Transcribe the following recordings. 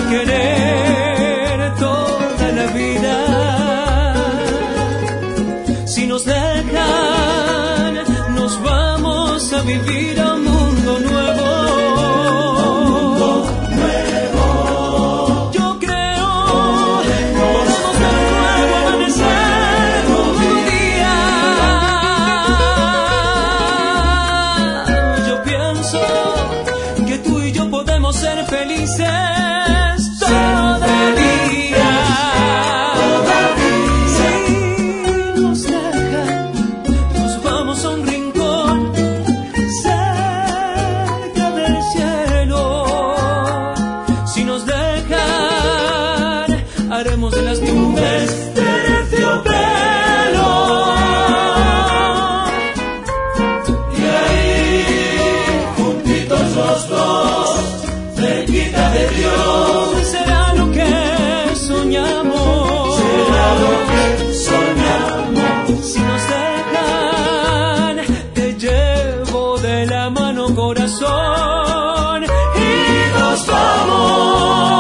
querer toda la vida. Si nos dejan, nos vamos a vivir a un mundo nuevo. Yo creo podemos de nuevo amanecer un nuevo día. Yo pienso que tú y yo podemos ser felices todavía. Si nos dejan, nos vamos a un rincón cerca del cielo. Si nos dejan, haremos de las nubes terciopelo. Y ahí, juntitos los dos, cerquita de Dios, Será lo que soñamos. será lo que soñamos. Si nos dejan, te llevo de la mano, corazón, y nos vamos.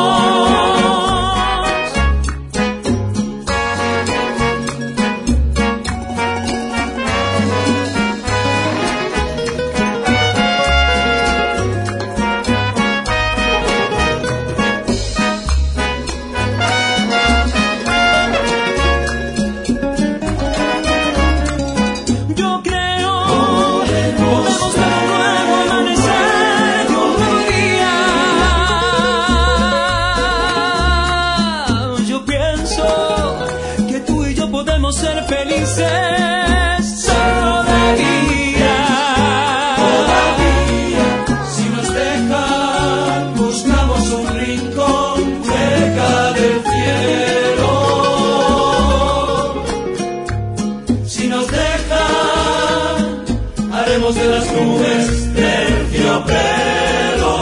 Yo creo podemos de nuevo amanecer de un nuevo día. Yo pienso que tú y yo podemos ser felices todavía. Si nos dejan, buscamos un rincón cerca del cielo. Si nos dejan, haremos de las nubes terciopelo.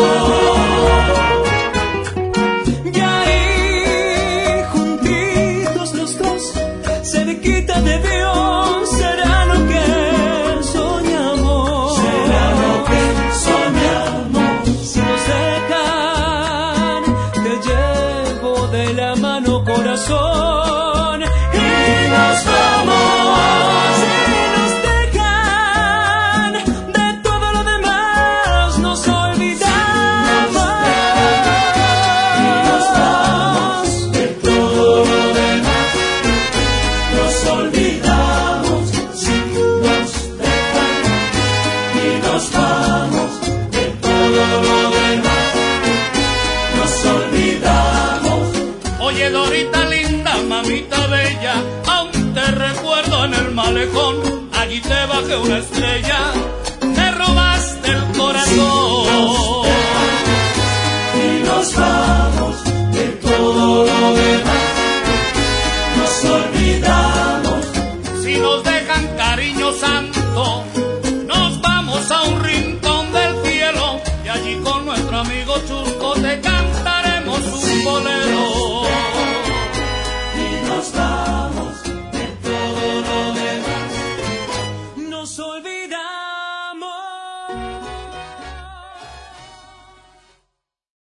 Y ahí, juntitos los dos, cerquita de Dios, será lo que soñamos. Será lo que soñamos. Si nos dejan, te llevo de la mano, corazón, y nos vamos. Si nos dejan, de todo lo demás nos olvidamos. Nos vamos de todo lo demás, nos olvidamos. Si nos dejan y nos vamos de todo lo demás, nos olvidamos. Oye, Dorita linda, mamita bella, aún te recuerdo en el malecón. Allí te bajé una estrella, me robaste el corazón. Y nos vamos de todo lo demás, nos olvidamos. Si nos dejan, cariño santo, nos vamos a un rincón del cielo y allí con nuestro amigo chulo